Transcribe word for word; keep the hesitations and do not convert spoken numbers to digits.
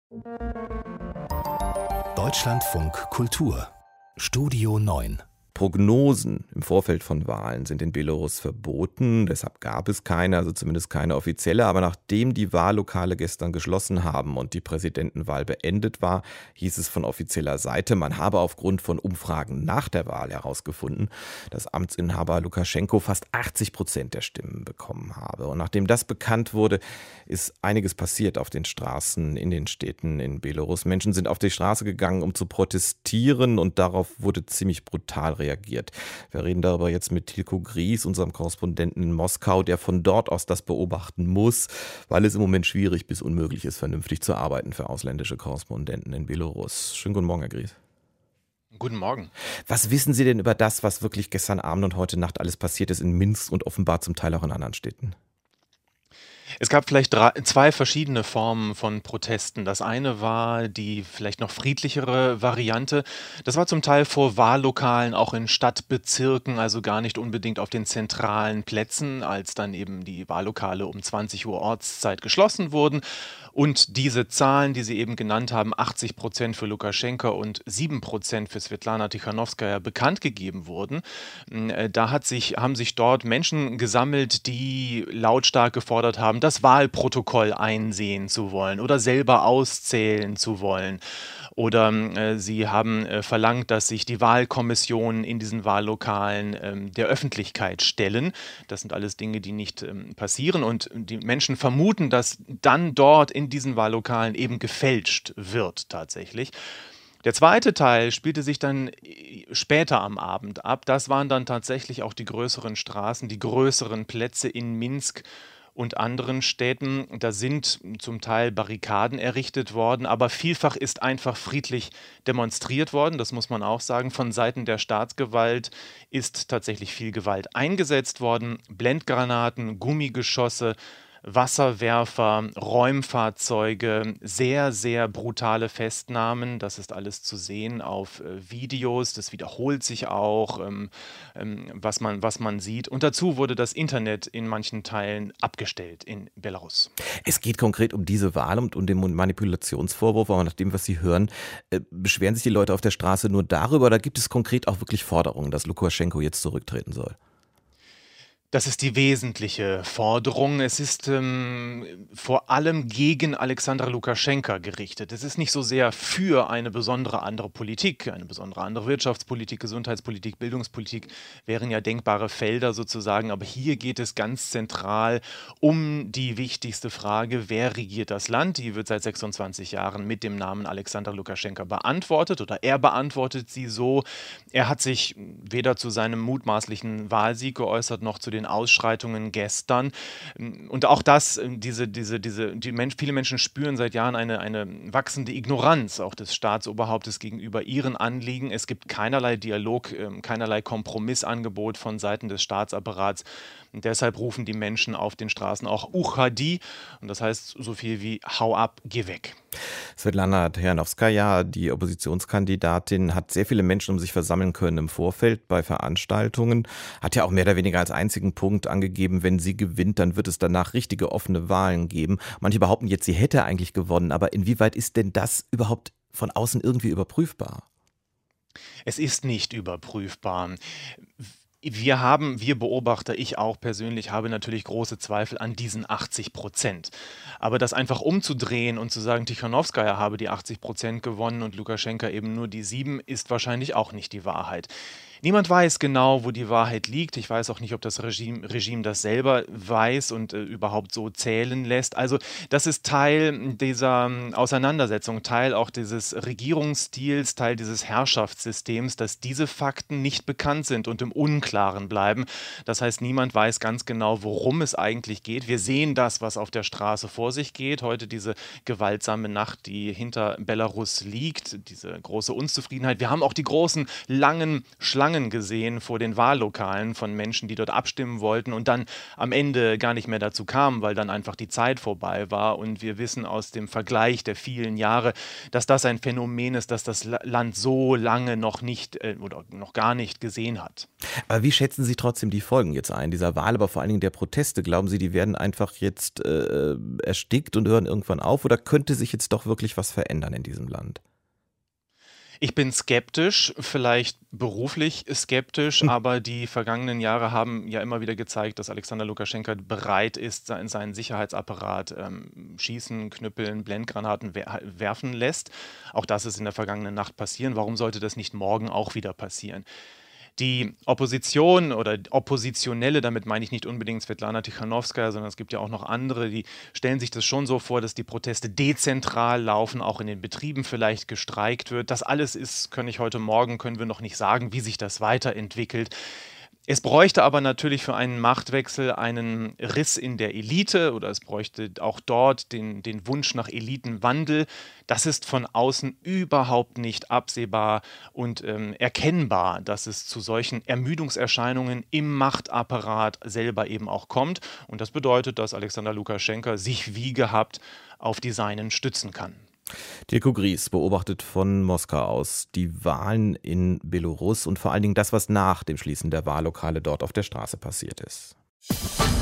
Deutschlandfunk Kultur Studio neun. Prognosen im Vorfeld von Wahlen sind in Belarus verboten, deshalb gab es keine, also zumindest keine offizielle. Aber nachdem die Wahllokale gestern geschlossen haben und die Präsidentenwahl beendet war, hieß es von offizieller Seite, man habe aufgrund von Umfragen nach der Wahl herausgefunden, dass Amtsinhaber Lukaschenko fast achtzig Prozent der Stimmen bekommen habe. Und nachdem das bekannt wurde, ist einiges passiert auf den Straßen in den Städten in Belarus. Menschen sind auf die Straße gegangen, um zu protestieren, und darauf wurde ziemlich brutal reagiert. reagiert. Wir reden darüber jetzt mit Tilko Gries, unserem Korrespondenten in Moskau, der von dort aus das beobachten muss, weil es im Moment schwierig bis unmöglich ist, vernünftig zu arbeiten für ausländische Korrespondenten in Belarus. Schönen guten Morgen, Herr Gries. Guten Morgen. Was wissen Sie denn über das, was wirklich gestern Abend und heute Nacht alles passiert ist in Minsk und offenbar zum Teil auch in anderen Städten? Es gab vielleicht drei, zwei verschiedene Formen von Protesten. Das eine war die vielleicht noch friedlichere Variante. Das war zum Teil vor Wahllokalen, auch in Stadtbezirken, also gar nicht unbedingt auf den zentralen Plätzen, als dann eben die Wahllokale um zwanzig Uhr Ortszeit geschlossen wurden. Und diese Zahlen, die Sie eben genannt haben, achtzig Prozent für Lukaschenka und sieben Prozent für Svetlana Tikhanovskaja, bekannt gegeben wurden. Da hat sich, haben sich dort Menschen gesammelt, die lautstark gefordert haben, das Wahlprotokoll einsehen zu wollen oder selber auszählen zu wollen. Oder äh, sie haben äh, verlangt, dass sich die Wahlkommissionen in diesen Wahllokalen ähm, der Öffentlichkeit stellen. Das sind alles Dinge, die nicht ähm, passieren. Und die Menschen vermuten, dass dann dort in diesen Wahllokalen eben gefälscht wird tatsächlich. Der zweite Teil spielte sich dann später am Abend ab. Das waren dann tatsächlich auch die größeren Straßen, die größeren Plätze in Minsk und anderen Städten. Da sind zum Teil Barrikaden errichtet worden, aber vielfach ist einfach friedlich demonstriert worden. Das muss man auch sagen. Von Seiten der Staatsgewalt ist tatsächlich viel Gewalt eingesetzt worden. Blendgranaten, Gummigeschosse, Wasserwerfer, Räumfahrzeuge, sehr, sehr brutale Festnahmen. Das ist alles zu sehen auf äh, Videos. Das wiederholt sich auch, ähm, ähm, was man, was man sieht. Und dazu wurde das Internet in manchen Teilen abgestellt in Belarus. Es geht konkret um diese Wahl und um den Manipulationsvorwurf. Aber nach dem, was Sie hören, äh, beschweren sich die Leute auf der Straße nur darüber, oder gibt es konkret auch wirklich Forderungen, dass Lukaschenko jetzt zurücktreten soll? Das ist die wesentliche Forderung. Es ist ähm, vor allem gegen Alexander Lukaschenka gerichtet. Es ist nicht so sehr für eine besondere andere Politik, eine besondere andere Wirtschaftspolitik, Gesundheitspolitik, Bildungspolitik wären ja denkbare Felder sozusagen. Aber hier geht es ganz zentral um die wichtigste Frage: Wer regiert das Land? Die wird seit sechsundzwanzig Jahren mit dem Namen Alexander Lukaschenka beantwortet, oder er beantwortet sie so. Er hat sich weder zu seinem mutmaßlichen Wahlsieg geäußert, noch zu den Ausschreitungen gestern. Und auch das, diese, diese, diese, die Mensch, viele Menschen spüren seit Jahren eine, eine wachsende Ignoranz auch des Staatsoberhauptes gegenüber ihren Anliegen. Es gibt keinerlei Dialog, keinerlei Kompromissangebot von Seiten des Staatsapparats. Und deshalb rufen die Menschen auf den Straßen auch Uchadi, und das heißt so viel wie hau ab, geh weg. Svetlana Tikhanovskaja, die Oppositionskandidatin, hat sehr viele Menschen um sich versammeln können im Vorfeld bei Veranstaltungen, hat ja auch mehr oder weniger als einzigen Punkt angegeben, wenn sie gewinnt, dann wird es danach richtige offene Wahlen geben. Manche behaupten jetzt, sie hätte eigentlich gewonnen, aber inwieweit ist denn das überhaupt von außen irgendwie überprüfbar? Es ist nicht überprüfbar. Wir haben, wir Beobachter, ich auch persönlich, habe natürlich große Zweifel an diesen achtzig Prozent. Aber das einfach umzudrehen und zu sagen, Tikhanovskaja habe die achtzig Prozent gewonnen und Lukaschenka eben nur die sieben, ist wahrscheinlich auch nicht die Wahrheit. Niemand weiß genau, wo die Wahrheit liegt. Ich weiß auch nicht, ob das Regime, Regime das selber weiß und äh, überhaupt so zählen lässt. Also das ist Teil dieser ähm, Auseinandersetzung, Teil auch dieses Regierungsstils, Teil dieses Herrschaftssystems, dass diese Fakten nicht bekannt sind und im Unklaren bleiben. Das heißt, niemand weiß ganz genau, worum es eigentlich geht. Wir sehen das, was auf der Straße vor sich geht. Heute diese gewaltsame Nacht, die hinter Belarus liegt, diese große Unzufriedenheit. Wir haben auch die großen, langen Schlangen Schlangen gesehen vor den Wahllokalen von Menschen, die dort abstimmen wollten und dann am Ende gar nicht mehr dazu kamen, weil dann einfach die Zeit vorbei war. Und wir wissen aus dem Vergleich der vielen Jahre, dass das ein Phänomen ist, das das Land so lange noch nicht äh, oder noch gar nicht gesehen hat. Aber wie schätzen Sie trotzdem die Folgen jetzt ein, dieser Wahl, aber vor allen Dingen der Proteste? Glauben Sie, die werden einfach jetzt äh, erstickt und hören irgendwann auf? Oder könnte sich jetzt doch wirklich was verändern in diesem Land? Ich bin skeptisch, vielleicht beruflich skeptisch, Hm. aber die vergangenen Jahre haben ja immer wieder gezeigt, dass Alexander Lukaschenka bereit ist, sein- seinen Sicherheitsapparat ähm, schießen, knüppeln, Blendgranaten wer werfen lässt. Auch das ist in der vergangenen Nacht passieren. Warum sollte das nicht morgen auch wieder passieren? Die Opposition oder Oppositionelle, damit meine ich nicht unbedingt Svetlana Tichanowskaja, sondern es gibt ja auch noch andere, die stellen sich das schon so vor, dass die Proteste dezentral laufen, auch in den Betrieben vielleicht gestreikt wird. Das alles ist, kann ich heute Morgen, können wir noch nicht sagen, wie sich das weiterentwickelt. Es bräuchte aber natürlich für einen Machtwechsel einen Riss in der Elite oder es bräuchte auch dort den, den Wunsch nach Elitenwandel. Das ist von außen überhaupt nicht absehbar und ähm, erkennbar, dass es zu solchen Ermüdungserscheinungen im Machtapparat selber eben auch kommt. Und das bedeutet, dass Alexander Lukaschenka sich wie gehabt auf die Seinen stützen kann. Dirko Gries beobachtet von Moskau aus die Wahlen in Belarus und vor allen Dingen das, was nach dem Schließen der Wahllokale dort auf der Straße passiert ist.